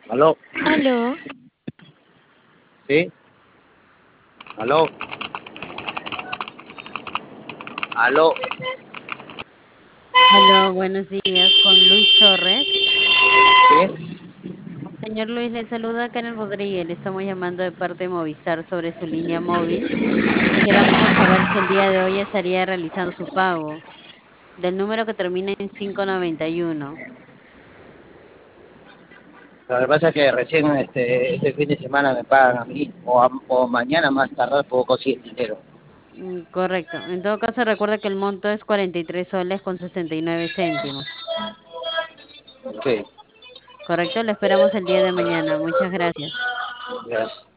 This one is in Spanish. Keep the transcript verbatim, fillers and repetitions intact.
Aló, Aló, ¿sí? Aló, aló, aló, buenos días, con Luis Torres. ¿sí? Señor Luis, le saluda Karen Rodríguez. Le estamos llamando de parte de Movistar sobre su línea móvil. Quisiéramos saber si el día de hoy estaría realizando su pago del número que termina en quinientos noventa y uno. Lo que pasa es que recién este, este fin de semana me pagan a mí, o, a- o mañana más tardar puedo conseguir dinero. Mm, correcto. En todo caso, recuerda que el monto es cuarenta y tres soles con sesenta y nueve céntimos. Sí, Correcto, lo esperamos el día de mañana. Muchas gracias. gracias.